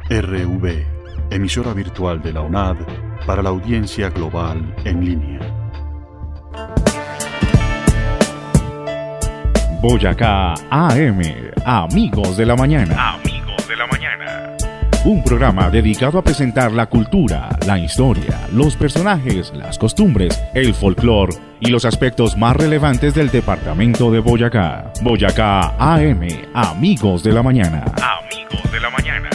RV, emisora virtual de la UNAD para la audiencia global en línea. Boyacá AM, Amigos de la Mañana. Amigos de la Mañana. Un programa dedicado a presentar la cultura, la historia, los personajes, las costumbres, el folclore y los aspectos más relevantes del departamento de Boyacá. Boyacá AM, Amigos de la Mañana. Amigos de la Mañana.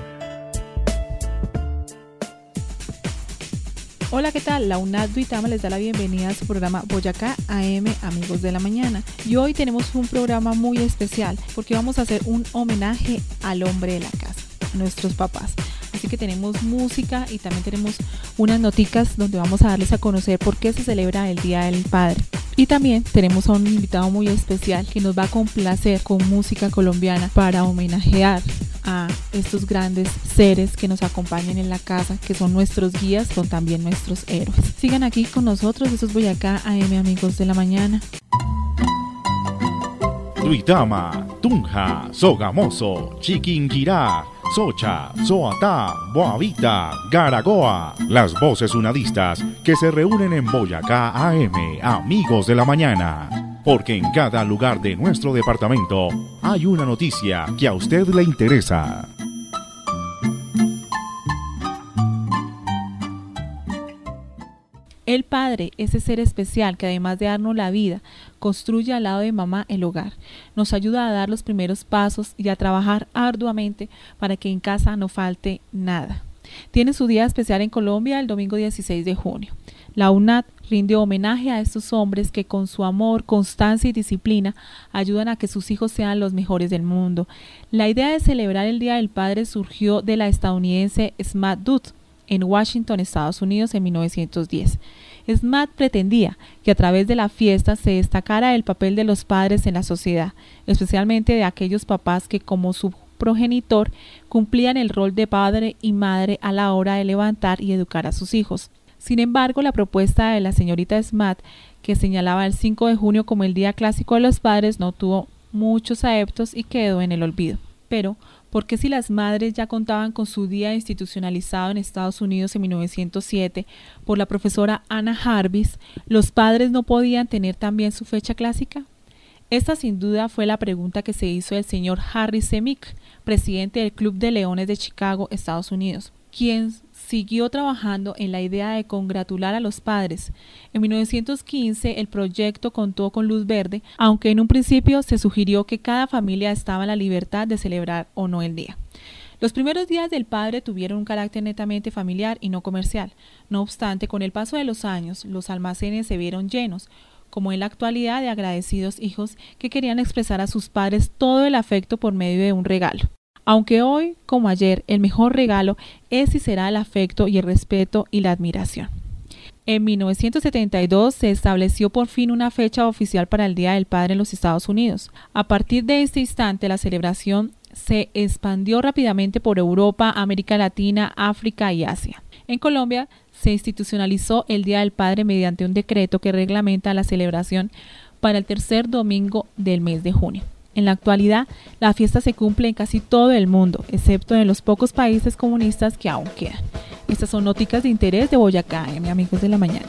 Hola, ¿qué tal? La UNAD Duitama les da la bienvenida a su programa Boyacá AM, Amigos de la Mañana. Y hoy tenemos un programa muy especial porque vamos a hacer un homenaje al hombre de la casa, a nuestros papás. Así que tenemos música y también tenemos unas noticas donde vamos a darles a conocer por qué se celebra el Día del Padre. Y también tenemos a un invitado muy especial que nos va a complacer con música colombiana para homenajear a estos grandes seres que nos acompañan en la casa, que son nuestros guías, son también nuestros héroes. Sigan aquí con nosotros, eso es Boyacá AM, Amigos de la Mañana. Duitama, Tunja, Sogamoso, Chiquinquirá, Socha, Soatá, Boavita, Garagoa. Las voces unadistas que se reúnen en Boyacá AM, Amigos de la Mañana. Porque en cada lugar de nuestro departamento hay una noticia que a usted le interesa. El padre, ese ser especial que además de darnos la vida, construye al lado de mamá el hogar. Nos ayuda a dar los primeros pasos y a trabajar arduamente para que en casa no falte nada. Tiene su día especial en Colombia el domingo 16 de junio. La UNAD rinde homenaje a estos hombres que con su amor, constancia y disciplina ayudan a que sus hijos sean los mejores del mundo. La idea de celebrar el Día del Padre surgió de la estadounidense Smat Dutt en Washington, Estados Unidos, en 1910. Smat pretendía que a través de la fiesta se destacara el papel de los padres en la sociedad, especialmente de aquellos papás que como su progenitor cumplían el rol de padre y madre a la hora de levantar y educar a sus hijos. Sin embargo, la propuesta de la señorita Smat, que señalaba el 5 de junio como el Día Clásico de los Padres, no tuvo muchos adeptos y quedó en el olvido. Pero, ¿por qué si las madres ya contaban con su día institucionalizado en Estados Unidos en 1907 por la profesora Anna Jarvis, los padres no podían tener también su fecha clásica? Esta sin duda fue la pregunta que se hizo el señor Harry C. Meek, presidente del Club de Leones de Chicago, Estados Unidos, quien siguió trabajando en la idea de congratular a los padres. En 1915 el proyecto contó con luz verde, aunque en un principio se sugirió que cada familia estaba en la libertad de celebrar o no el día. Los primeros días del padre tuvieron un carácter netamente familiar y no comercial. No obstante, con el paso de los años, los almacenes se vieron llenos, como en la actualidad, de agradecidos hijos que querían expresar a sus padres todo el afecto por medio de un regalo. Aunque hoy, como ayer, el mejor regalo es y será el afecto y el respeto y la admiración. En 1972 se estableció por fin una fecha oficial para el Día del Padre en los Estados Unidos. A partir de este instante, la celebración se expandió rápidamente por Europa, América Latina, África y Asia. En Colombia se institucionalizó el Día del Padre mediante un decreto que reglamenta la celebración para el tercer domingo del mes de junio. En la actualidad, la fiesta se cumple en casi todo el mundo, excepto en los pocos países comunistas que aún quedan. Estas son noticias de interés de Boyacá, Amigos de la Mañana.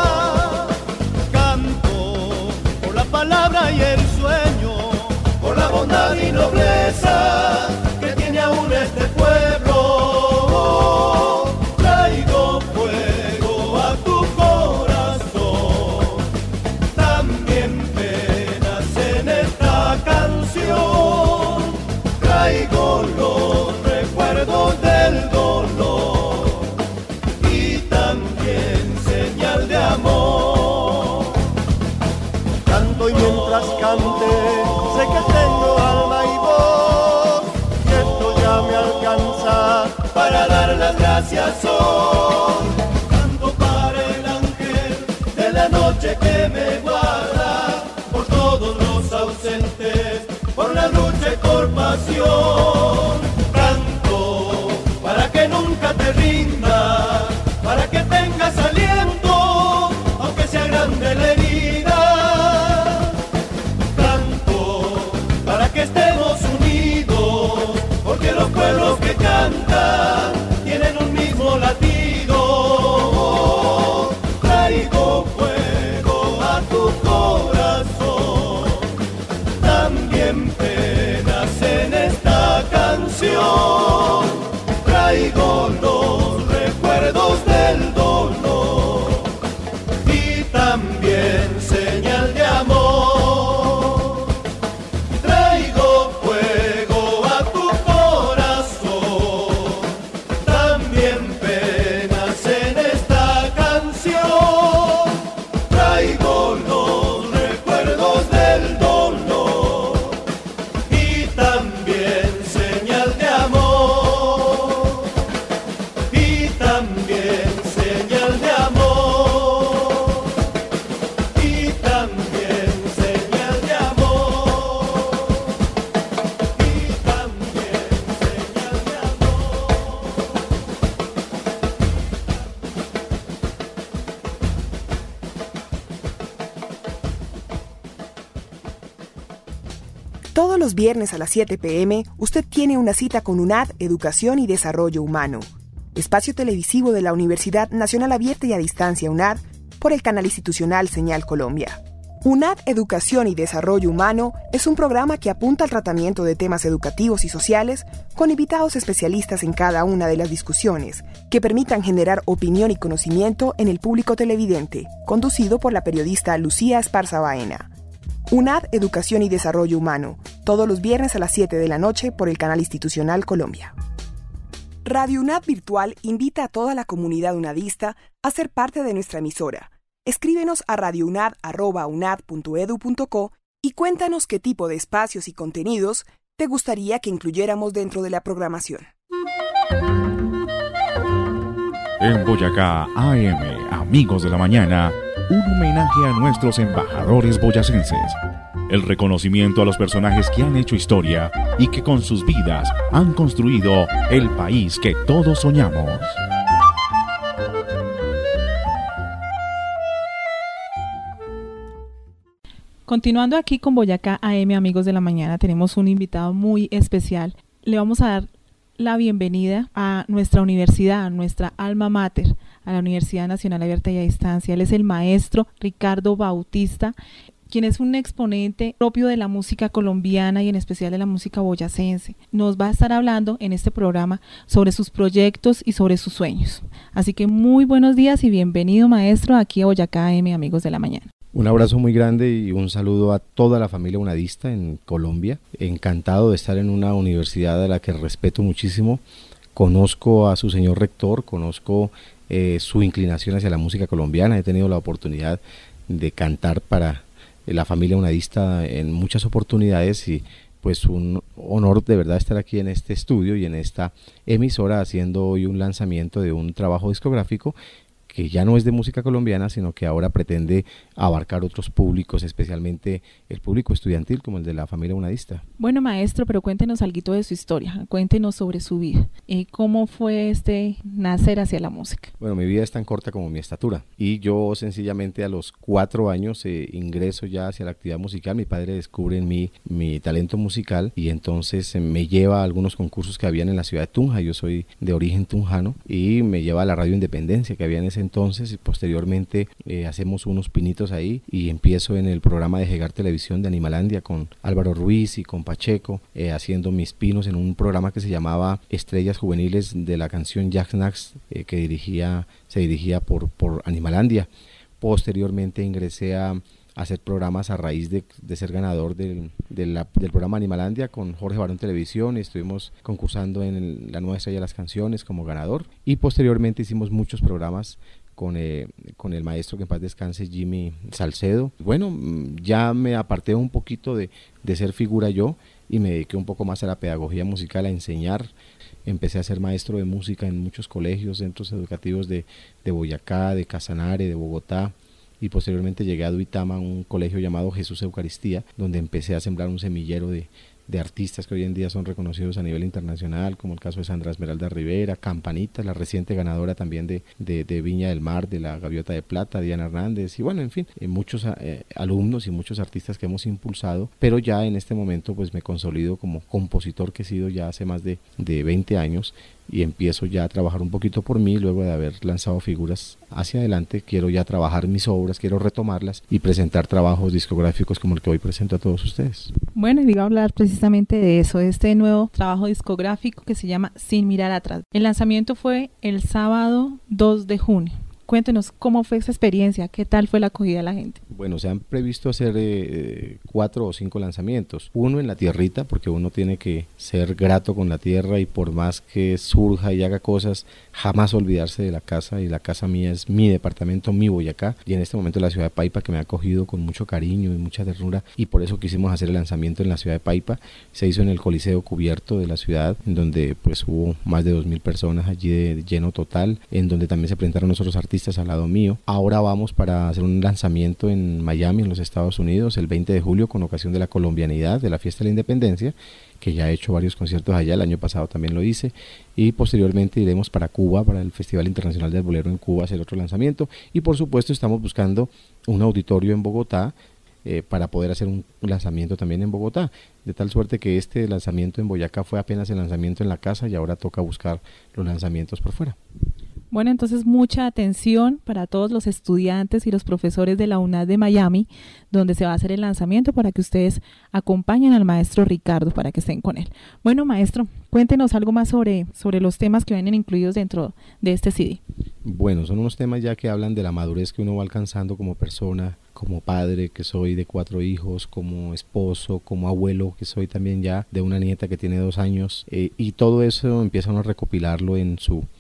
palabra y el sueño, por la bondad y nobleza que tiene aún este pueblo. Traigo fuego a tu corazón, también penas en esta canción. Traigo los recuerdos del dolor y también señal de amor. Canto y mientras cante sé que tengo alma y voz, y esto ya me alcanza para dar las gracias hoy. Canto para el ángel de la noche que me guarda, por todos los ausentes, por la lucha y por pasión. Canto para que nunca te rindas, para que tengas aliento, aunque sea grande la herida. Canto para que estemos unidos, porque los pueblos que cantan tienen un mismo latido. Traigo fuego a tu corazón, también penas en esta canción. Traigo los recuerdos del dolor y también señal de amor. Traigo fuego a tu corazón, también penas en esta canción. Traigo los recuerdos del dolor y también señal de amor. Y también señal de amor. Y también señal de amor. Y también señal de amor. Todos los viernes a las 7 p.m., usted tiene una cita con UNAD Educación y Desarrollo Humano, espacio televisivo de la Universidad Nacional Abierta y a Distancia UNAD por el canal institucional Señal Colombia. UNAD Educación y Desarrollo Humano es un programa que apunta al tratamiento de temas educativos y sociales con invitados especialistas en cada una de las discusiones que permitan generar opinión y conocimiento en el público televidente, conducido por la periodista Lucía Esparza Baena. UNAD Educación y Desarrollo Humano, todos los viernes a las 7 de la noche por el canal institucional Colombia. Radio UNAD Virtual invita a toda la comunidad unadista a ser parte de nuestra emisora. Escríbenos a radiounad@unad.edu.co y cuéntanos qué tipo de espacios y contenidos te gustaría que incluyéramos dentro de la programación. En Boyacá AM, Amigos de la Mañana, un homenaje a nuestros embajadores boyacenses. El reconocimiento a los personajes que han hecho historia y que con sus vidas han construido el país que todos soñamos. Continuando aquí con Boyacá AM, Amigos de la Mañana, tenemos un invitado muy especial. Le vamos a dar la bienvenida a nuestra universidad, a nuestra alma mater, a la Universidad Nacional Abierta y a Distancia. Él es el maestro Ricardo Bautista, quien es un exponente propio de la música colombiana y en especial de la música boyacense. Nos va a estar hablando en este programa sobre sus proyectos y sobre sus sueños. Así que muy buenos días y bienvenido, maestro, aquí a Boyacá AM, Amigos de la Mañana. Un abrazo muy grande y un saludo a toda la familia unadista en Colombia. Encantado de estar en una universidad a la que respeto muchísimo. Conozco a su señor rector, conozco su inclinación hacia la música colombiana. He tenido la oportunidad de cantar para la familia unadista en muchas oportunidades y pues un honor de verdad estar aquí en este estudio y en esta emisora haciendo hoy un lanzamiento de un trabajo discográfico que ya no es de música colombiana, sino que ahora pretende abarcar otros públicos, especialmente el público estudiantil como el de la familia unadista. Bueno, maestro, pero cuéntenos algo de su historia, cuéntenos sobre su vida. ¿Cómo fue nacer hacia la música? Bueno, mi vida es tan corta como mi estatura y yo sencillamente a los 4 años ingreso ya hacia la actividad musical. Mi padre descubre en mí mi talento musical y entonces me lleva a algunos concursos que habían en la ciudad de Tunja. Yo soy de origen tunjano y me lleva a la Radio Independencia que había en ese entonces, y posteriormente hacemos unos pinitos ahí y empiezo en el programa de Jegar Televisión de Animalandia con Álvaro Ruiz y con Pacheco, haciendo mis pinos en un programa que se llamaba Estrellas Juveniles de la canción Jack Snacks, que se dirigía por Animalandia. Posteriormente ingresé a hacer programas a raíz de ser ganador del programa Animalandia con Jorge Barón Televisión, y estuvimos concursando en la Nueva Estrella de las Canciones como ganador, y posteriormente hicimos muchos programas con el maestro, que en paz descanse, Jimmy Salcedo. Bueno, ya me aparté un poquito de ser figura yo y me dediqué un poco más a la pedagogía musical, a enseñar. Empecé a ser maestro de música en muchos colegios, centros educativos de Boyacá, de Casanare, de Bogotá, y posteriormente llegué a Duitama, un colegio llamado Jesús Eucaristía, donde empecé a sembrar un semillero de artistas que hoy en día son reconocidos a nivel internacional, como el caso de Sandra Esmeralda Rivera, Campanita, la reciente ganadora también de Viña del Mar, de la Gaviota de Plata, Diana Hernández, y bueno, en fin, muchos alumnos y muchos artistas que hemos impulsado, pero ya en este momento pues me consolido como compositor, que he sido ya hace más de 20 años, y empiezo ya a trabajar un poquito por mí. Luego de haber lanzado figuras hacia adelante, quiero ya trabajar mis obras, quiero retomarlas y presentar trabajos discográficos como el que hoy presento a todos ustedes. Bueno, iba a hablar precisamente de eso, de este nuevo trabajo discográfico que se llama Sin Mirar Atrás. El lanzamiento fue el sábado 2 de junio. Cuéntenos cómo fue esa experiencia, qué tal fue la acogida de la gente. Bueno, se han previsto hacer 4 o 5 lanzamientos. Uno en la tierrita, porque uno tiene que ser grato con la tierra, y por más que surja y haga cosas, jamás olvidarse de la casa, y la casa mía es mi departamento, mi Boyacá, y en este momento la ciudad de Paipa, que me ha acogido con mucho cariño y mucha ternura, y por eso quisimos hacer el lanzamiento en la ciudad de Paipa. Se hizo en el Coliseo Cubierto de la ciudad, en donde pues hubo más de 2,000 personas allí de lleno total, en donde también se presentaron otros artistas al lado mío. Ahora vamos para hacer un lanzamiento en Miami, en los Estados Unidos, el 20 de julio, con ocasión de la colombianidad, de la fiesta de la independencia, que ya he hecho varios conciertos allá, el año pasado también lo hice, y posteriormente iremos para Cuba, para el Festival Internacional del Bolero en Cuba, a hacer otro lanzamiento, y por supuesto estamos buscando un auditorio en Bogotá, para poder hacer un lanzamiento también en Bogotá, de tal suerte que este lanzamiento en Boyacá fue apenas el lanzamiento en la casa, y ahora toca buscar los lanzamientos por fuera. Bueno, entonces mucha atención para todos los estudiantes y los profesores de la UNAD de Miami, donde se va a hacer el lanzamiento, para que ustedes acompañen al maestro Ricardo, para que estén con él. Bueno, maestro, cuéntenos algo más sobre los temas que vienen incluidos dentro de este CD. Bueno, son unos temas ya que hablan de la madurez que uno va alcanzando como persona, como padre que soy de 4 hijos, como esposo, como abuelo que soy también ya de una nieta que tiene 2 años, y todo eso empieza uno a recopilarlo en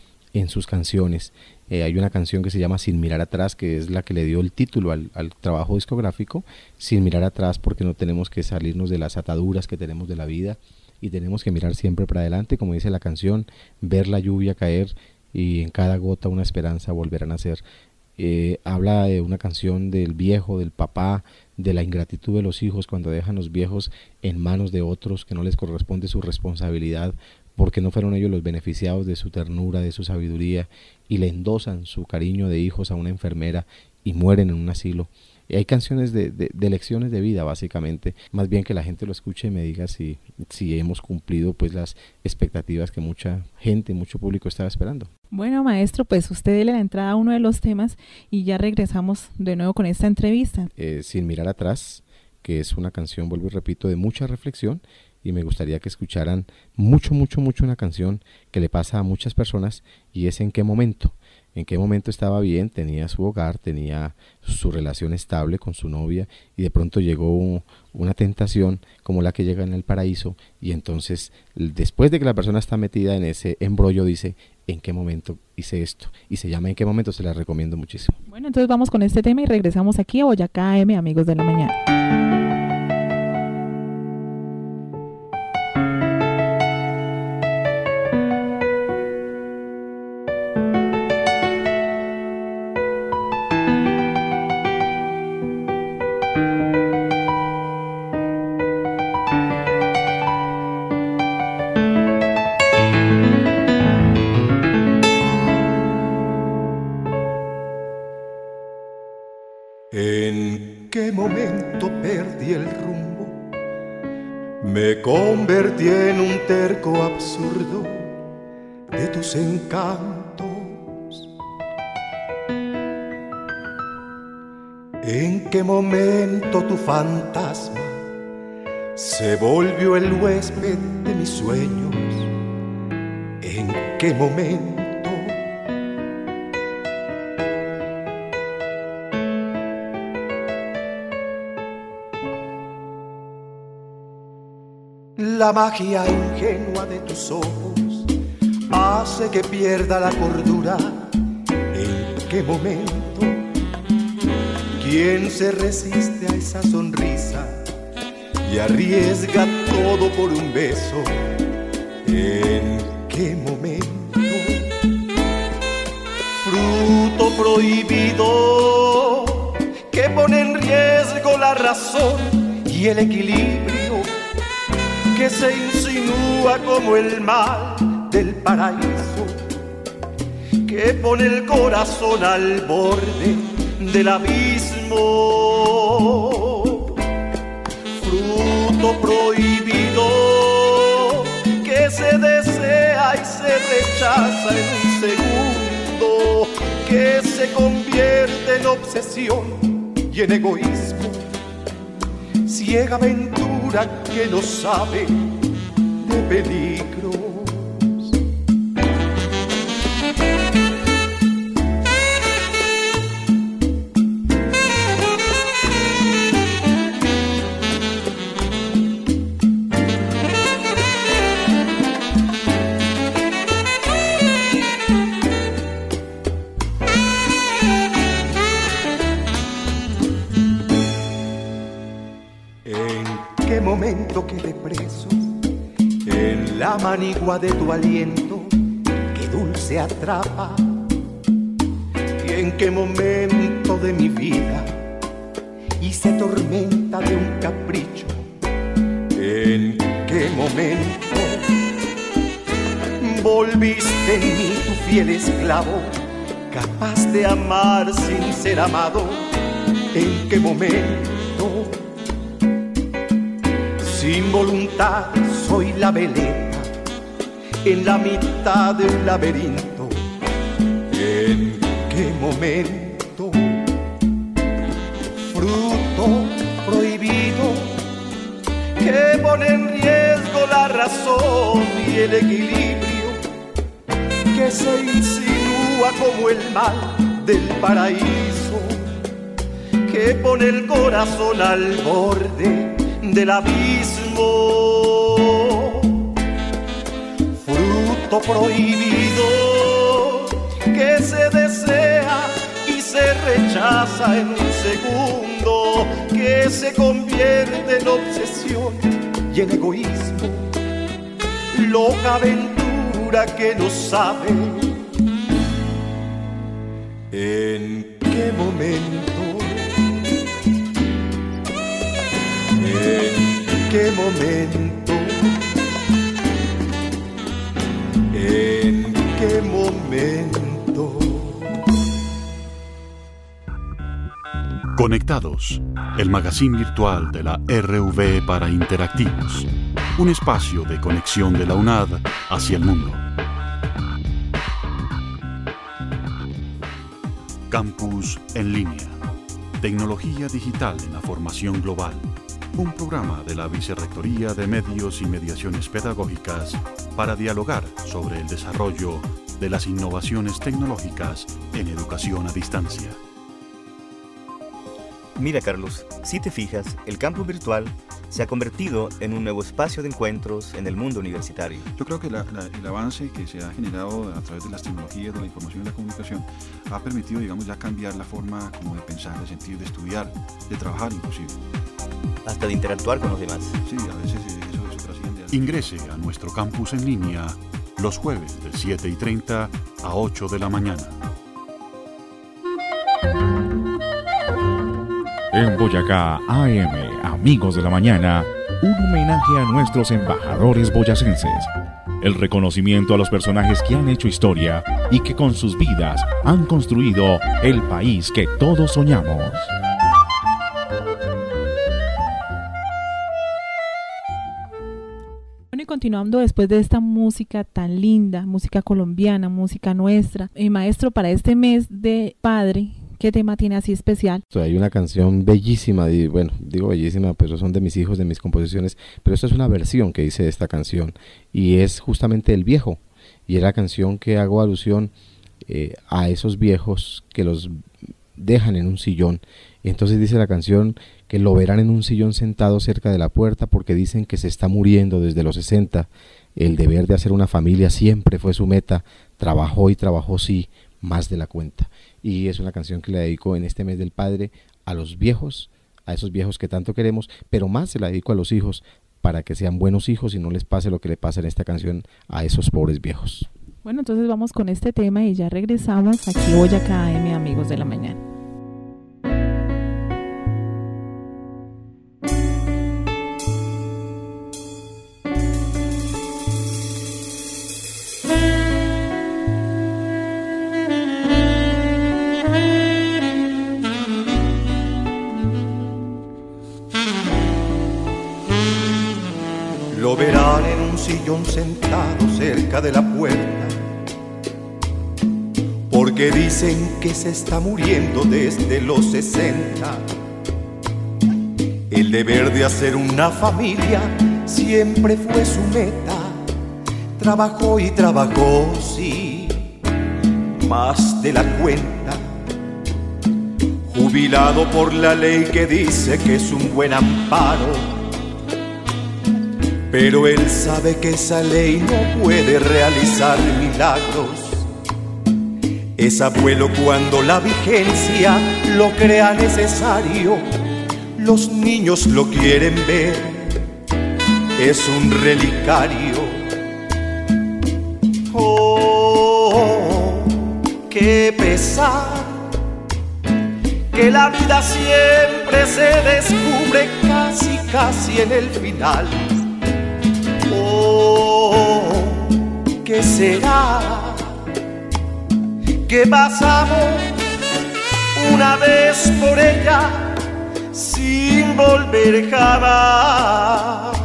sus canciones. Hay una canción que se llama Sin Mirar Atrás, que es la que le dio el título al trabajo discográfico, Sin Mirar Atrás, porque no tenemos que salirnos de las ataduras que tenemos de la vida, y tenemos que mirar siempre para adelante, como dice la canción, ver la lluvia caer y en cada gota una esperanza volver a nacer. Habla de una canción del viejo, del papá, de la ingratitud de los hijos cuando dejan los viejos en manos de otros, que no les corresponde su responsabilidad, porque no fueron ellos los beneficiados de su ternura, de su sabiduría, y le endosan su cariño de hijos a una enfermera y mueren en un asilo. Y hay canciones de lecciones de vida, básicamente, más bien que la gente lo escuche y me diga si hemos cumplido pues las expectativas que mucha gente, mucho público estaba esperando. Bueno, maestro, pues usted dele la entrada a uno de los temas y ya regresamos de nuevo con esta entrevista. Sin Mirar Atrás, que es una canción, vuelvo y repito, de mucha reflexión, y me gustaría que escucharan mucho una canción que le pasa a muchas personas, y es en qué momento estaba bien, tenía su hogar, tenía su relación estable con su novia, y de pronto llegó una tentación como la que llega en el paraíso, y entonces después de que la persona está metida en ese embrollo dice, ¿en qué momento hice esto? Y se llama ¿En qué momento? Se la recomiendo muchísimo. Bueno, entonces vamos con este tema y regresamos aquí a Boyacá AM, amigos de la mañana. ¿En qué momento perdí el rumbo? Me convertí en un terco absurdo de tus encantos. ¿En qué momento tu fantasma se volvió el huésped de mis sueños? ¿En qué momento? La magia ingenua de tus ojos hace que pierda la cordura. ¿En qué momento? ¿Quién se resiste a esa sonrisa y arriesga todo por un beso? ¿En qué momento? Fruto prohibido que pone en riesgo la razón y el equilibrio, que se insinúa como el mal del paraíso, que pone el corazón al borde del abismo. Fruto prohibido que se desea y se rechaza en un segundo, que se convierte en obsesión y en egoísmo. Ciega aventura que no sabe de peligros. Momento quedé preso en la manigua de tu aliento que dulce atrapa. Y en qué momento de mi vida hice tormenta de un capricho. En qué momento volviste en mí tu fiel esclavo, capaz de amar sin ser amado. En qué momento sin voluntad soy la veleta en la mitad de un laberinto. ¿En qué momento? Fruto prohibido que pone en riesgo la razón y el equilibrio, que se insinúa como el mal del paraíso, que pone el corazón al borde del abismo. Fruto prohibido que se desea y se rechaza en un segundo, que se convierte en obsesión y en egoísmo. Loca aventura que no sabe en qué momento. ¿En qué momento? ¿En qué momento? Conectados, el magazine virtual de la RV para interactivos. Un espacio de conexión de la UNAD hacia el mundo. Campus en línea. Tecnología digital en la formación global. Un programa de la Vicerrectoría de Medios y Mediaciones Pedagógicas para dialogar sobre el desarrollo de las innovaciones tecnológicas en educación a distancia. Mira, Carlos, si te fijas, el campus virtual se ha convertido en un nuevo espacio de encuentros en el mundo universitario. Yo creo que el avance que se ha generado a través de las tecnologías de la información y la comunicación ha permitido, digamos, ya cambiar la forma como de pensar, de sentir, de estudiar, de trabajar inclusive. Hasta de interactuar con los demás. Sí, a veces eso trasciende. Ingrese a nuestro campus en línea los jueves de 7:30 a 8 de la mañana. En Boyacá AM, Amigos de la Mañana, un homenaje a nuestros embajadores boyacenses. El reconocimiento a los personajes que han hecho historia y que con sus vidas han construido el país que todos soñamos. Y continuando después de esta música tan linda, música colombiana, música nuestra, mi maestro, para este mes de padre, ¿Qué tema tiene así especial? Hay una canción bellísima, y bueno, digo bellísima, pero son de mis hijos, de mis composiciones, pero esta es una versión que hice de esta canción, y es justamente El Viejo, y es la canción que hago alusión a esos viejos que los dejan en un sillón. Y entonces dice la canción que lo verán en un sillón sentado cerca de la puerta porque dicen que se está muriendo desde los 60. El deber de hacer una familia siempre fue su meta. Trabajó y trabajó, sí, más de la cuenta. Y es una canción que le dedico en este mes del padre a los viejos, a esos viejos que tanto queremos, pero más se la dedico a los hijos para que sean buenos hijos y no les pase lo que le pasa en esta canción a esos pobres viejos. Bueno, entonces vamos con este tema y ya regresamos aquí Boyacá AM, amigos de la mañana. Lo verán en un sillón sentado cerca de la puerta, porque dicen que se está muriendo desde los 60. El deber de hacer una familia siempre fue su meta. Trabajó y trabajó, sí, más de la cuenta. Jubilado por la ley que dice que es un buen amparo, pero él sabe que esa ley no puede realizar milagros. Es abuelo cuando la vigencia lo crea necesario. Los niños lo quieren ver, es un relicario. Oh, qué pesar, que la vida siempre se descubre casi en el final. Oh, ¿qué será? Que pasamos una vez por ella sin volver jamás.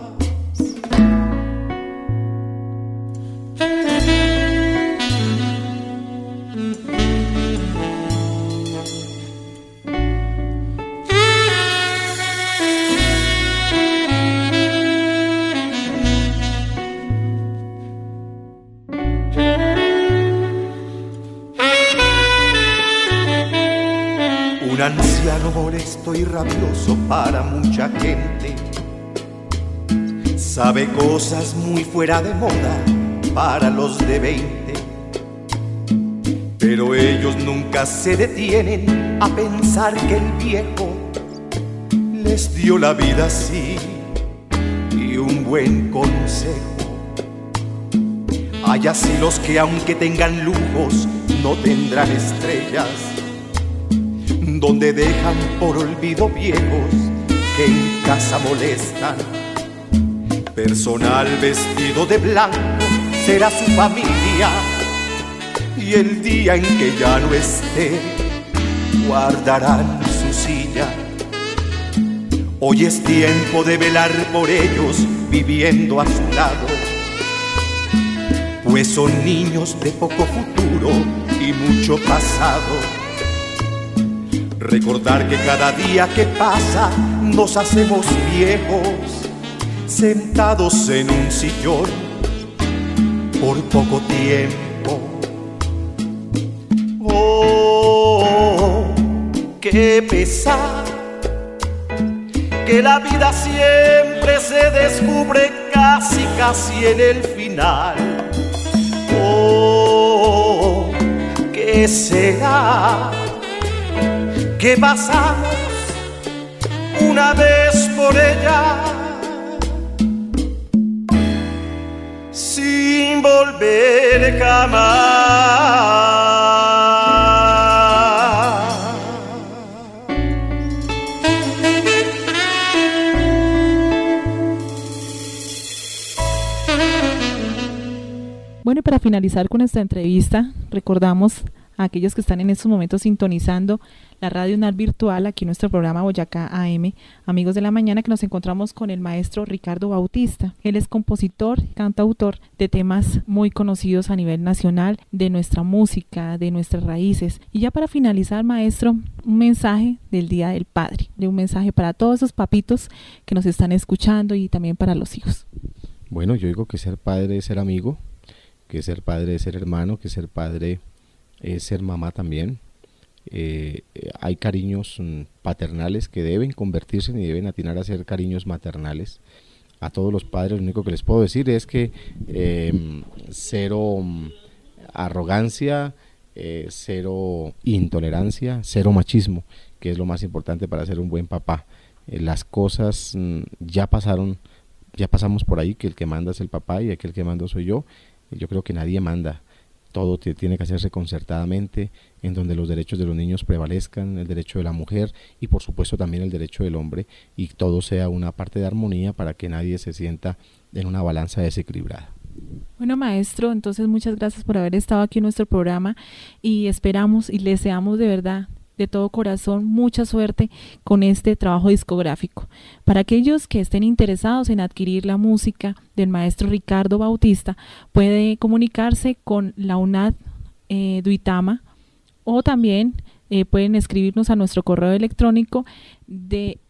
Un anciano molesto y rabioso para mucha gente, sabe cosas muy fuera de moda para los de 20, pero ellos nunca se detienen a pensar que el viejo les dio la vida así y un buen consejo. Hay así los que aunque tengan lujos no tendrán estrellas, donde dejan por olvido viejos que en casa molestan. Personal vestido de blanco será su familia, y el día en que ya no esté guardarán su silla. Hoy es tiempo de velar por ellos viviendo a su lado, pues son niños de poco futuro y mucho pasado. Recordar que cada día que pasa nos hacemos viejos, sentados en un sillón por poco tiempo. Oh, qué pesar, que la vida siempre se descubre casi en el final. Oh, ¿qué será? Que pasamos una vez por ella sin volver jamás. Bueno, y para finalizar con esta entrevista, recordamos a aquellos que están en estos momentos sintonizando la Radio UNAD virtual, aquí en nuestro programa Boyacá AM, Amigos de la Mañana, que nos encontramos con el maestro Ricardo Bautista. Él es compositor, cantautor de temas muy conocidos a nivel nacional, de nuestra música, de nuestras raíces. Y ya para finalizar, maestro, un mensaje del Día del Padre, de un mensaje para todos esos papitos que nos están escuchando y también para los hijos. Bueno, yo digo que ser padre es ser amigo, que ser padre es ser hermano, que ser padre es ser mamá también. Hay cariños paternales que deben convertirse y deben atinar a ser cariños maternales. A todos los padres lo único que les puedo decir es que cero arrogancia, cero intolerancia, cero machismo, que es lo más importante para ser un buen papá. Las cosas ya pasamos por ahí, que el que manda es el papá y aquí el que mando soy yo. Yo creo que nadie manda, todo tiene que hacerse concertadamente, en donde los derechos de los niños prevalezcan, el derecho de la mujer y por supuesto también el derecho del hombre, y todo sea una parte de armonía para que nadie se sienta en una balanza desequilibrada. Bueno, maestro, entonces muchas gracias por haber estado aquí en nuestro programa y esperamos y le deseamos de verdad, de todo corazón, mucha suerte con este trabajo discográfico. Para aquellos que estén interesados en adquirir la música del maestro Ricardo Bautista, puede comunicarse con la UNAD Duitama o también pueden escribirnos a nuestro correo electrónico de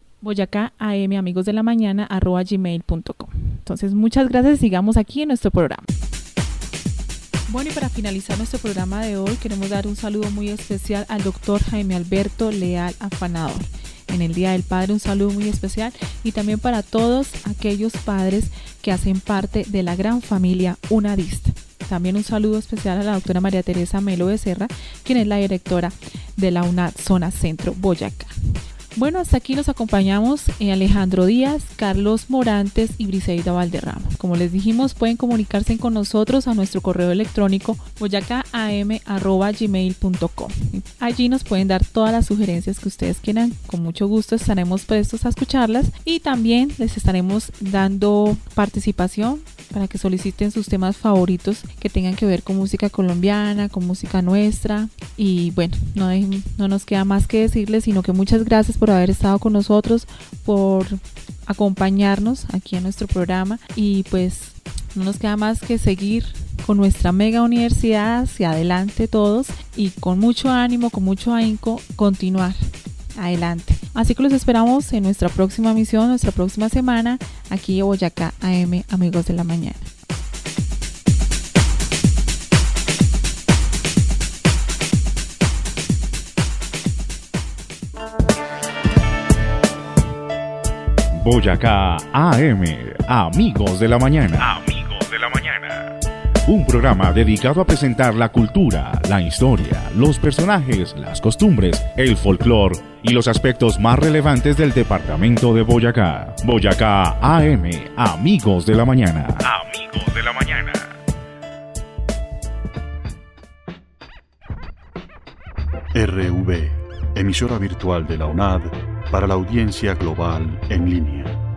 boyacaamamigosdelamañana@gmail.com. Entonces, muchas gracias y sigamos aquí en nuestro programa. Bueno, y para finalizar nuestro programa de hoy, queremos dar un saludo muy especial al doctor Jaime Alberto Leal Afanador. En el Día del Padre, un saludo muy especial y también para todos aquellos padres que hacen parte de la gran familia unadista. También un saludo especial a la doctora María Teresa Melo Becerra, quien es la directora de la UNAD Zona Centro Boyacá. Bueno, hasta aquí nos acompañamos Alejandro Díaz, Carlos Morantes y Briseida Valderrama. Como les dijimos, pueden comunicarse con nosotros a nuestro correo electrónico boyacaam@gmail.com. Allí nos pueden dar todas las sugerencias que ustedes quieran. Con mucho gusto estaremos prestos a escucharlas y también les estaremos dando participación para que soliciten sus temas favoritos que tengan que ver con música colombiana, con música nuestra. Y bueno, no nos queda más que decirles, sino que muchas gracias por haber estado con nosotros, por acompañarnos aquí en nuestro programa y pues no nos queda más que seguir con nuestra mega universidad hacia adelante todos y con mucho ánimo, con mucho ahínco, continuar adelante. Así que los esperamos en nuestra próxima misión, nuestra próxima semana, aquí en Boyacá AM, Amigos de la Mañana. Boyacá AM, Amigos de la Mañana. Amigos de la Mañana. Un programa dedicado a presentar la cultura, la historia, los personajes, las costumbres, el folclore y los aspectos más relevantes del departamento de Boyacá. Boyacá AM, Amigos de la Mañana. Amigos de la Mañana. RV, emisora virtual de la UNAD para la audiencia global en línea.